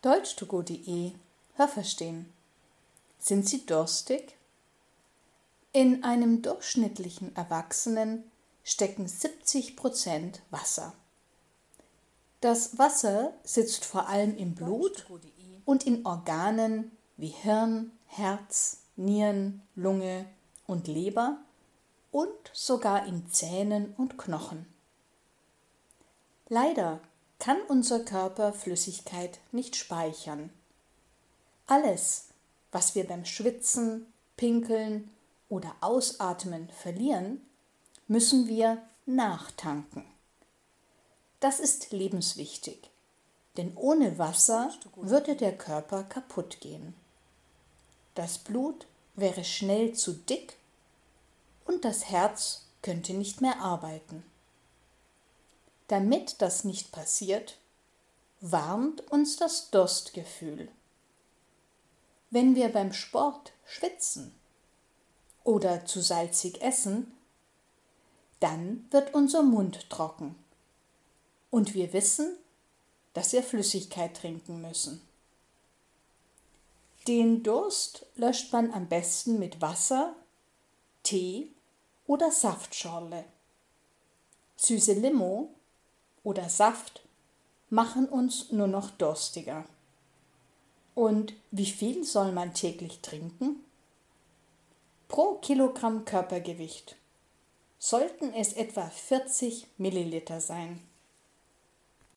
deutsch2go.de Hörverstehen. Sind Sie durstig? In einem durchschnittlichen Erwachsenen stecken 70% Wasser. Das Wasser sitzt vor allem im Blut und in Organen wie Hirn, Herz, Nieren, Lunge und Leber und sogar in Zähnen und Knochen. Leider kann unser Körper Flüssigkeit nicht speichern. Alles, was wir beim Schwitzen, Pinkeln oder Ausatmen verlieren, müssen wir nachtanken. Das ist lebenswichtig, denn ohne Wasser würde der Körper kaputt gehen. Das Blut wäre schnell zu dick und das Herz könnte nicht mehr arbeiten. Damit das nicht passiert, warnt uns das Durstgefühl. Wenn wir beim Sport schwitzen oder zu salzig essen, dann wird unser Mund trocken und wir wissen, dass wir Flüssigkeit trinken müssen. Den Durst löscht man am besten mit Wasser, Tee oder Saftschorle. Süße Limo oder Saft machen uns nur noch durstiger. Und wie viel soll man täglich trinken? Pro Kilogramm Körpergewicht sollten es etwa 40 Milliliter sein.